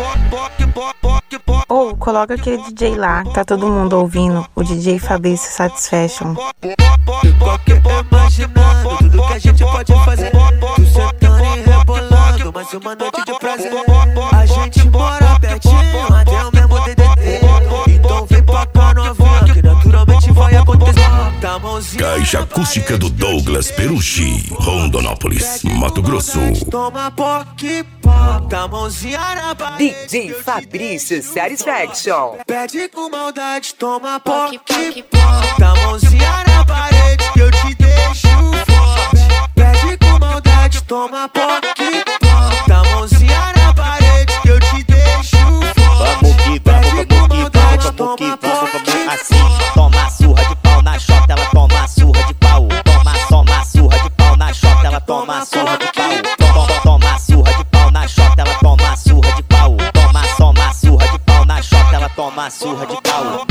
Ou coloca aquele DJ lá, tá todo mundo ouvindo, o DJ Fabrício Satisfaction. Qualquer imaginando tudo que a gente pode fazer. Tu sentando e rebolando, mais uma noite de prazer. A gente mora pertinho, até o mesmo DDT. Então vem pra cá novinha, que naturalmente vai acontecer. Tá mãozinha Caixa acústica do Douglas Perucci, Rondonópolis, Mato Grosso. Toma poque pó, tá mãozinha na parede. DJ Fabrício Satisfaction. Pede com maldade, toma poque pó, tá mãozinha na parede que eu te deixo forte. Pede com maldade, toma poque pó, tá mãozinha na parede que eu te deixo forte. Vamos que vamos, assim. Toma surra de pau na chota, ela toma surra de pau. Toma surra de pau na chota, ela toma surra de pau. Toma surra de pau na chota, ela toma surra de pau. Toma surra de pau na chota, ela toma surra de pau.